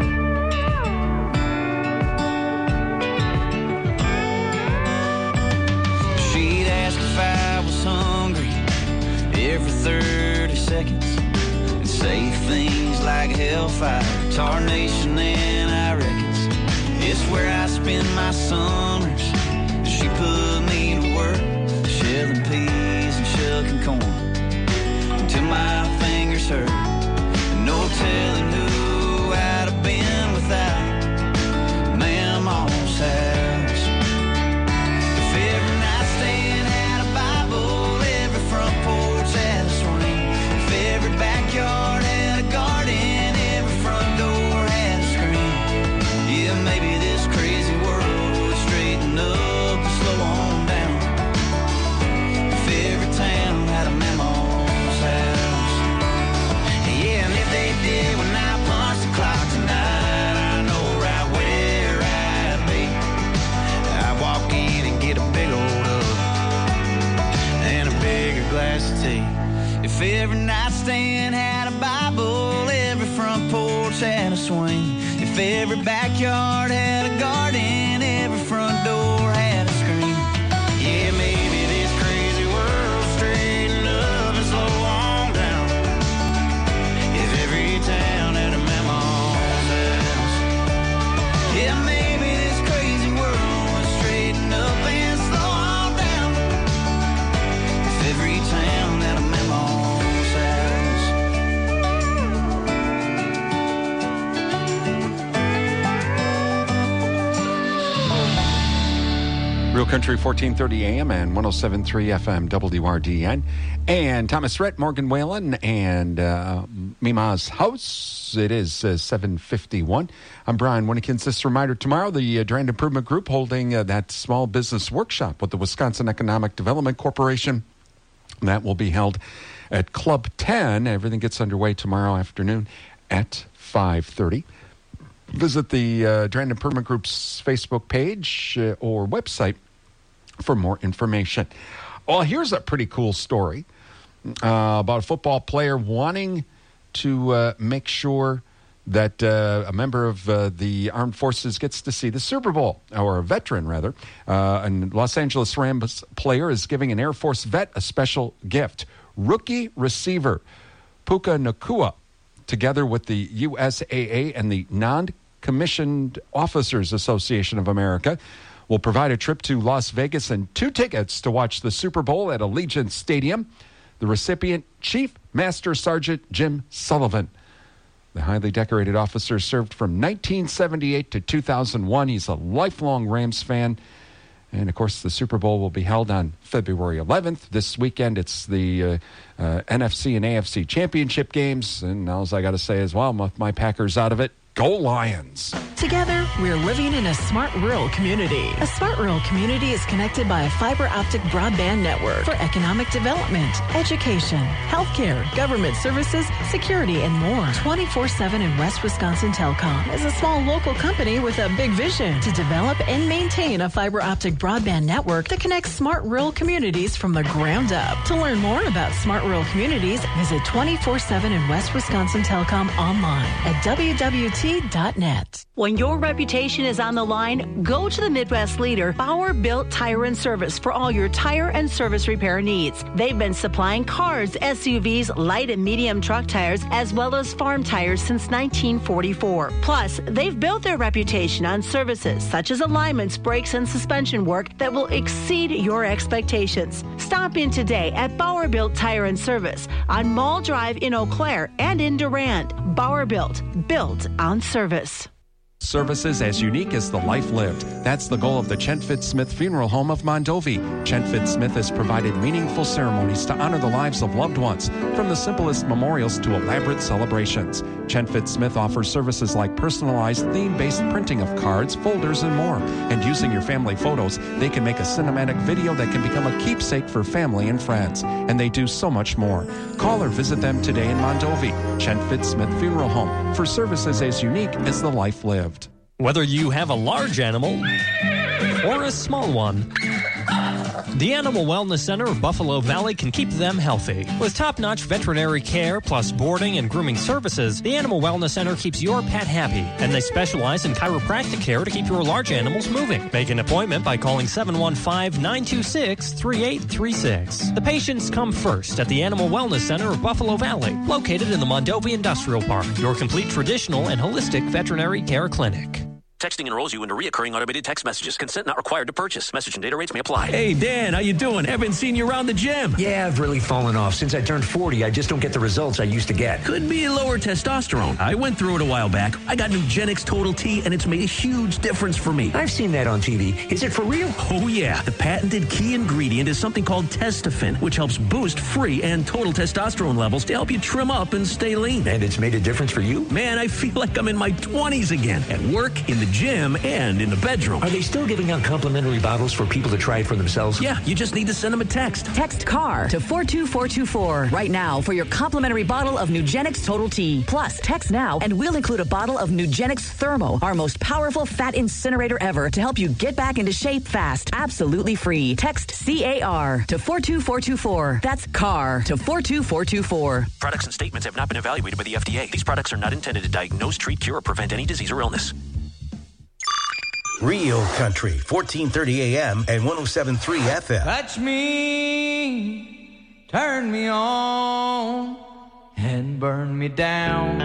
She'd ask if I was hungry every 30 seconds and say things like hellfire, tarnation, and I reckons it's where I spend my summers. She put me to work shelling peas and shucking corn until my fingers hurt, and no telling who I'd have been without Mama's house. If every nightstand had a Bible, every front porch had a swing, if every backyard had a garden, every front door had a screen, yeah, maybe this crazy world would straighten up and slow on down. If every town had a Mama's house. Yeah, and if they did when I punch the clock tonight, I know right where I'd be. I'd walk in and get a big old hug and a bigger glass of tea. If every nightstand had a Bible, every front porch had a swing, if every backyard had a garden, every front door Real Country 1430 AM and 107.3 FM WRDN. And Thomas Rhett, Morgan Whalen, and Mima's House. It is 7:51. I'm Brian Winnekins. This reminder, tomorrow, the Durand Improvement Group holding that small business workshop with the Wisconsin Economic Development Corporation. That will be held at Club 10. Everything gets underway tomorrow afternoon at 5:30. Visit the Durand Improvement Group's Facebook page or website for more information. Well, here's a pretty cool story about a football player wanting to make sure that a member of the armed forces gets to see the Super Bowl, or a veteran, rather. A Los Angeles Rams player is giving an Air Force vet a special gift. Rookie receiver Puka Nacua, together with the USAA and the Non-Commissioned Officers Association of America, will provide a trip to Las Vegas and 2 tickets to watch the Super Bowl at Allegiant Stadium. The recipient, Chief Master Sergeant Jim Sullivan. The highly decorated officer served from 1978 to 2001. He's a lifelong Rams fan. And, of course, the Super Bowl will be held on February 11th. This weekend, it's the NFC and AFC championship games. And all I got to say is, well, with my Packers out of it, go Lions. Together, we're living in a smart rural community. A smart rural community is connected by a fiber optic broadband network for economic development, education, healthcare, government services, security, and more. 24/7 in West Wisconsin Telecom is a small local company with a big vision to develop and maintain a fiber optic broadband network that connects smart rural communities from the ground up. To learn more about smart rural communities, visit 24/7 in West Wisconsin Telecom online at wwt.net. When your reputation is on the line, go to the Midwest leader, Bauer Built Tire and Service, for all your tire and service repair needs. They've been supplying cars, SUVs, light and medium truck tires, as well as farm tires since 1944. Plus, they've built their reputation on services such as alignments, brakes, and suspension work that will exceed your expectations. Stop in today at Bauer Built Tire and Service on Mall Drive in Eau Claire and in Durand. Bauer Built on service. Services as unique as the life lived. That's the goal of the Chenfit Smith Funeral Home of Mondovi. Chenfit Smith has provided meaningful ceremonies to honor the lives of loved ones, from the simplest memorials to elaborate celebrations. Chenfit Smith offers services like personalized theme-based printing of cards, folders, and more. And using your family photos, they can make a cinematic video that can become a keepsake for family and friends. And they do so much more. Call or visit them today in Mondovi. Chenfit Smith Funeral Home, for services as unique as the life lived. Whether you have a large animal or a small one, the Animal Wellness Center of Buffalo Valley can keep them healthy. With top-notch veterinary care plus boarding and grooming services, the Animal Wellness Center keeps your pet happy, and they specialize in chiropractic care to keep your large animals moving. Make an appointment by calling 715-926-3836. The patients come first at the Animal Wellness Center of Buffalo Valley, located in the Mondovi Industrial Park, your complete traditional and holistic veterinary care clinic. Texting enrolls you into reoccurring automated text messages. Consent not required to purchase. Message and data rates may apply. Hey, Dan, how you doing? Haven't seen you around the gym. Yeah, I've really fallen off. Since I turned 40, I just don't get the results I used to get. Could be lower testosterone. I went through it a while back. I got Nugenix Total T, and it's made a huge difference for me. I've seen that on TV. Is it for real? Oh, yeah. The patented key ingredient is something called Testofen, which helps boost free and total testosterone levels to help you trim up and stay lean. And it's made a difference for you? Man, I feel like I'm in my 20s again. At work, in the gym, and in the bedroom. Are they still giving out complimentary bottles for people to try it for themselves? Yeah, you just need to send them a text. Text CAR to 42424 right now for your complimentary bottle of Nugenix Total T. Plus, text now and we'll include a bottle of Nugenix Thermo, our most powerful fat incinerator ever, to help you get back into shape fast. Absolutely free. Text CAR to 42424. That's CAR to 42424. Products and statements have not been evaluated by the FDA. These products are not intended to diagnose, treat, cure, or prevent any disease or illness. Real Country, 1430 AM and 107.3 FM. Touch me, turn me on, and burn me down.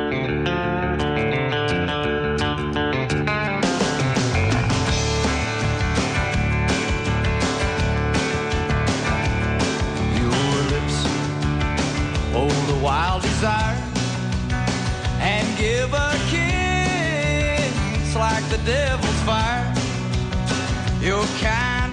Your lips hold a wild desire and give a kiss like the devil's fire. Your kind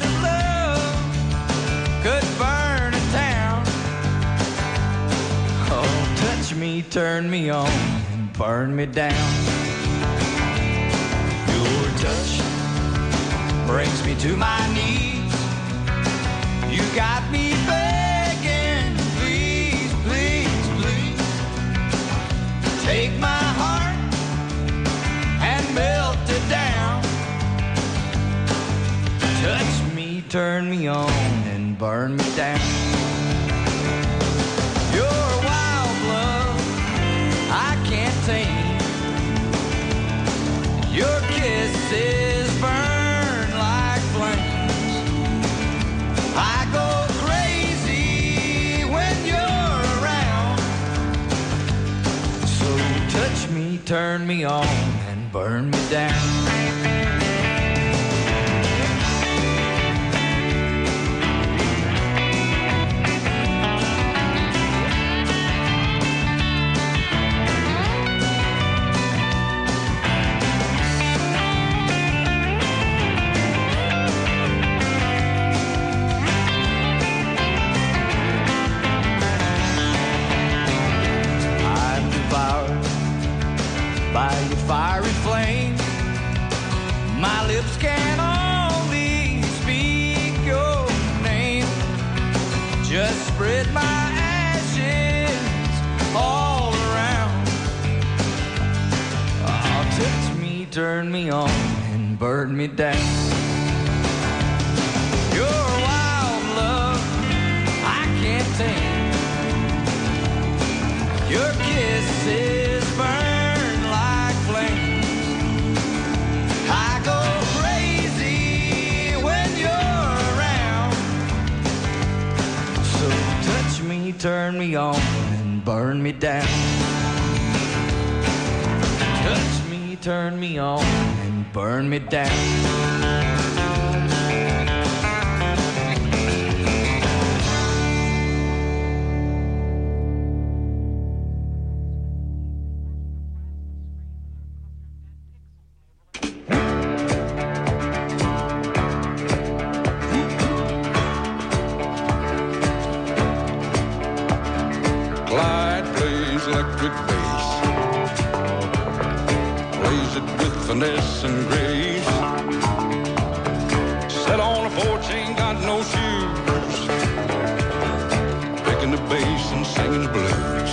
me, turn me on, and burn me down. Your touch brings me to my knees. You got me begging, please, please, please. Take my heart and melt it down. Touch me, turn me on, and burn me down. Your wild love, I can't tame. Your kisses burn like flames. I go crazy when you're around. So touch me, turn me on, and burn me down. By your fiery flame, my lips can only speak your name. Just spread my ashes all around. Oh, touch me, turn me on, and burn me down. Your wild love, I can't tame. Your kisses burn. I go crazy when you're around. So touch me, turn me on, and burn me down. Touch me, turn me on, and burn me down. Electric bass, plays it with finesse and grace. Set on a porch, ain't got no shoes, picking the bass and singing the blues.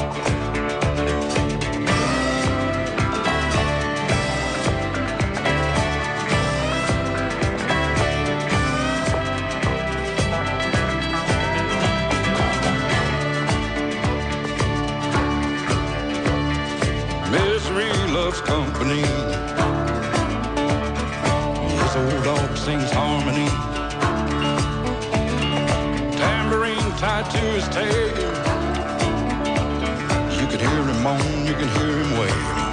Loves company. This old dog sings harmony. Tambourine tied to his tail. You can hear him moan, you can hear him wail.